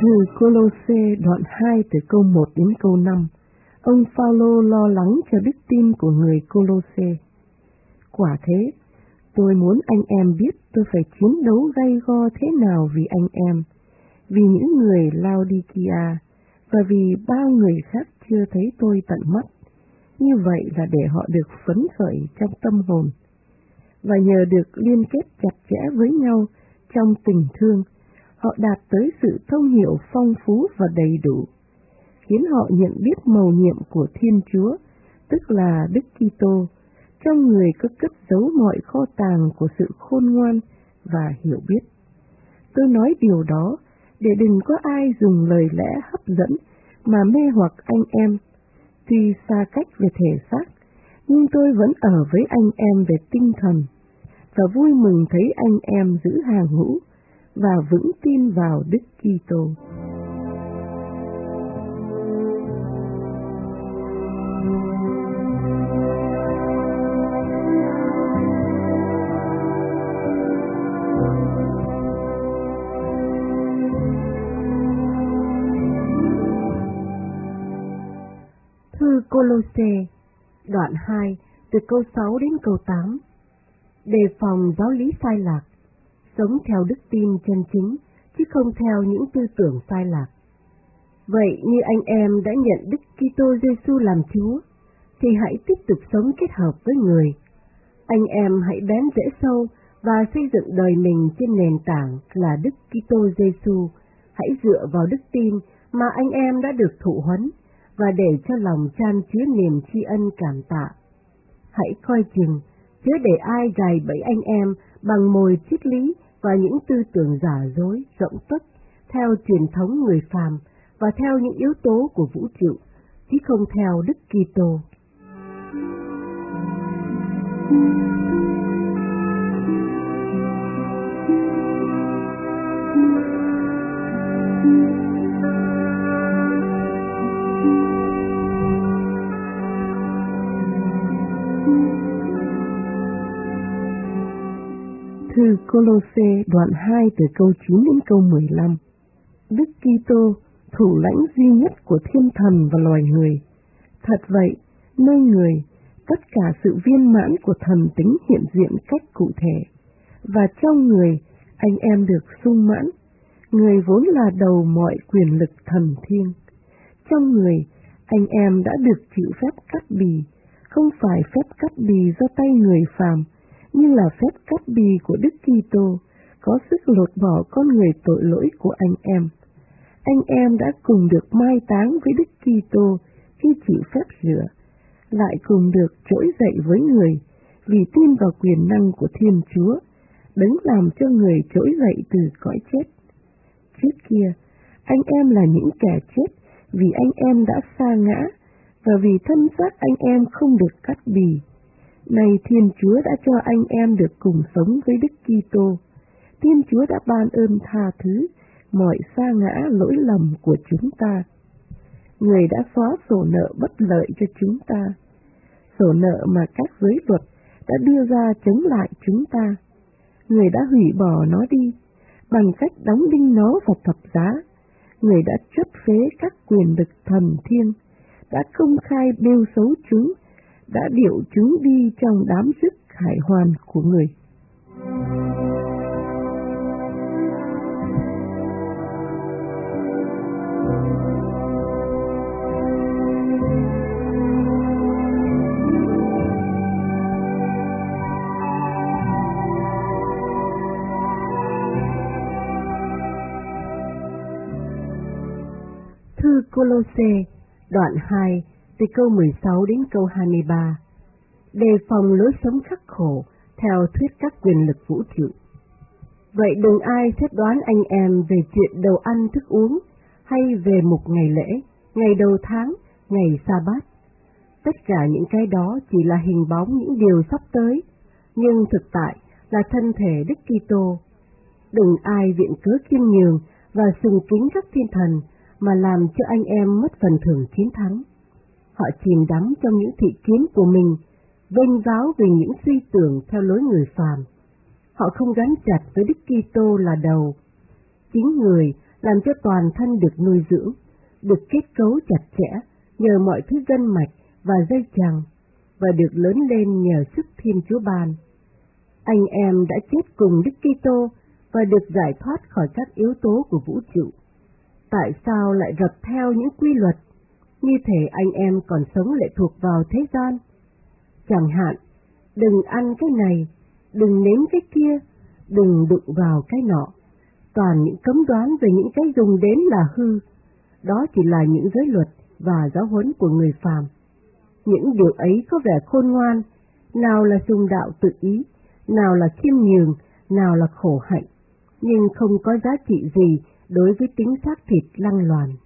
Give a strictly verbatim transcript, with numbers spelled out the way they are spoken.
Thư Cô-lô-sê đoạn hai từ câu một đến câu năm. Ông Phao-lô lo lắng cho đức tin của người Cô-lô-sê. Quả thế, tôi muốn anh em biết tôi phải chiến đấu gay go thế nào vì anh em, vì những người Lao-đi-ki-a và vì bao người khác chưa thấy tôi tận mắt. Như vậy là để họ được phấn khởi trong tâm hồn, và nhờ được liên kết chặt chẽ với nhau trong tình thương, họ đạt tới sự thông hiểu phong phú và đầy đủ, khiến họ nhận biết mầu nhiệm của Thiên Chúa, tức là Đức Kitô, trong người có cất giấu mọi kho tàng của sự khôn ngoan và hiểu biết. Tôi nói điều đó để đừng có ai dùng lời lẽ hấp dẫn mà mê hoặc anh em. Tuy xa cách về thể xác, nhưng tôi vẫn ở với anh em về tinh thần, và vui mừng thấy anh em giữ hàng ngũ và vững tin vào Đức Kitô. Thư Cô-lô-sê đoạn hai từ câu sáu đến câu tám. Đề phòng giáo lý sai lạc, sống theo đức tin chân chính, chứ không theo những tư tưởng sai lạc. Vậy như anh em đã nhận Đức Kitô Giêsu làm Chúa, thì hãy tiếp tục sống kết hợp với người. Anh em hãy bén rễ sâu và xây dựng đời mình trên nền tảng là Đức Kitô Giêsu. Hãy dựa vào đức tin mà anh em đã được thụ huấn, và để cho lòng chan chứa niềm tri ân cảm tạ. Hãy coi chừng, chớ để ai gài bẫy anh em bằng mồi triết lý và những tư tưởng giả dối, rỗng tuếch, theo truyền thống người phàm và theo những yếu tố của vũ trụ, chứ không theo Đức Kitô. Thư Cô-lô-sê đoạn hai từ câu chín đến câu mười lăm. Đức Kitô, thủ lãnh duy nhất của thiên thần và loài người. Thật vậy, nơi người, tất cả sự viên mãn của thần tính hiện diện cách cụ thể, và trong người, anh em được sung mãn. Người vốn là đầu mọi quyền lực thần thiêng. Trong người, anh em đã được chịu phép cắt bì, không phải phép cắt bì do tay người phàm, nhưng là phép cắt bì của Đức Kitô, có sức lột bỏ con người tội lỗi của anh em. Anh em đã cùng được mai táng với Đức Kitô khi chịu phép rửa, lại cùng được trỗi dậy với người vì tin vào quyền năng của Thiên Chúa, đấng làm cho người trỗi dậy từ cõi chết. Trước kia, anh em là những kẻ chết vì anh em đã sa ngã, và vì thân xác anh em không được cắt bì. Nay Thiên Chúa đã cho anh em được cùng sống với Đức Kitô. Thiên Chúa đã ban ơn tha thứ mọi sa ngã lỗi lầm của chúng ta. Người đã xóa sổ nợ bất lợi cho chúng ta, sổ nợ mà các giới luật đã đưa ra chống lại chúng ta. Người đã hủy bỏ nó đi bằng cách đóng đinh nó vào thập giá. Người đã truất phế các quyền lực thần thiêng, đã công khai bêu xấu chúng, đã điệu chúng đi trong đám rước khải hoàn của người. Thư Cô-lô-sê đoạn hai từ câu mười sáu đến câu hai mươi ba. Đề phòng lối sống khắc khổ theo thuyết các quyền lực vũ trụ. Vậy đừng ai phép đoán anh em về chuyện đầu ăn thức uống, hay về mục ngày lễ, ngày đầu tháng, ngày sa bát. Tất cả những cái đó chỉ là hình bóng những điều sắp tới, nhưng thực tại là thân thể Đức Kitô. Đừng ai viện cớ khiêm nhường và sùng kính các thiên thần mà làm cho anh em mất phần thưởng chiến thắng. Họ chìm đắm trong những thị kiến của mình, vênh váo về những suy tưởng theo lối người phàm. Họ không gắn chặt với Đức Kitô là đầu. Chính người làm cho toàn thân được nuôi dưỡng, được kết cấu chặt chẽ nhờ mọi thứ gân mạch và dây chằng, và được lớn lên nhờ sức Thiên Chúa ban. Anh em đã chết cùng Đức Kitô và được giải thoát khỏi các yếu tố của vũ trụ. Tại sao lại rập theo những quy luật? Như thể anh em còn sống lệ thuộc vào thế gian. Chẳng hạn, đừng ăn cái này, đừng nếm cái kia, đừng đụng vào cái nọ. Toàn những cấm đoán về những cái dùng đến là hư. Đó chỉ là những giới luật và giáo huấn của người phàm. Những điều ấy có vẻ khôn ngoan, nào là dùng đạo tự ý, nào là khiêm nhường, nào là khổ hạnh, nhưng không có giá trị gì đối với tính xác thịt lăng loàn.